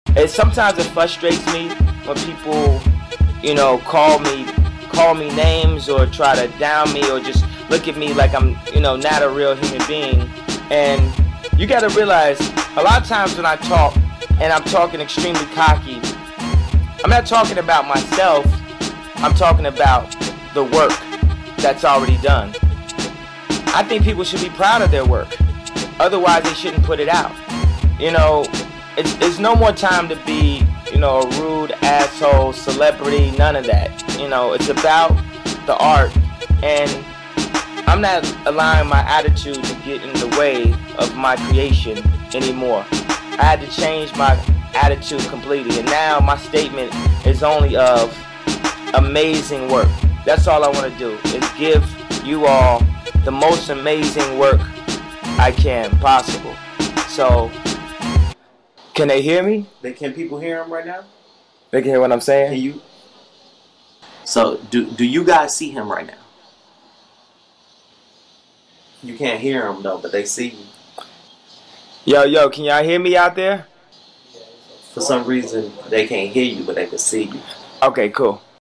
Sometimes it frustrates me when people, call me names or try to down me or just look at me like I'm, not a real human being. And you got to realize a lot of times when I talk and I'm talking extremely cocky, I'm not talking about myself. I'm talking about the work that's already done. I think people should be proud of their work. Otherwise, they shouldn't put it out. It's no more time to be, a rude asshole, celebrity, none of that. It's about the art, and I'm not allowing my attitude to get in the way of my creation anymore. I had to change my attitude completely, and now my statement is only of amazing work. That's all I want to do, is give you all the most amazing work I can possible. So, can they hear me? Can people hear him right now? They can hear what I'm saying? Can you? So, do you guys see him right now? You can't hear him though, but they see you. Yo, can y'all hear me out there? For some reason, they can't hear you, but they can see you. Okay, cool.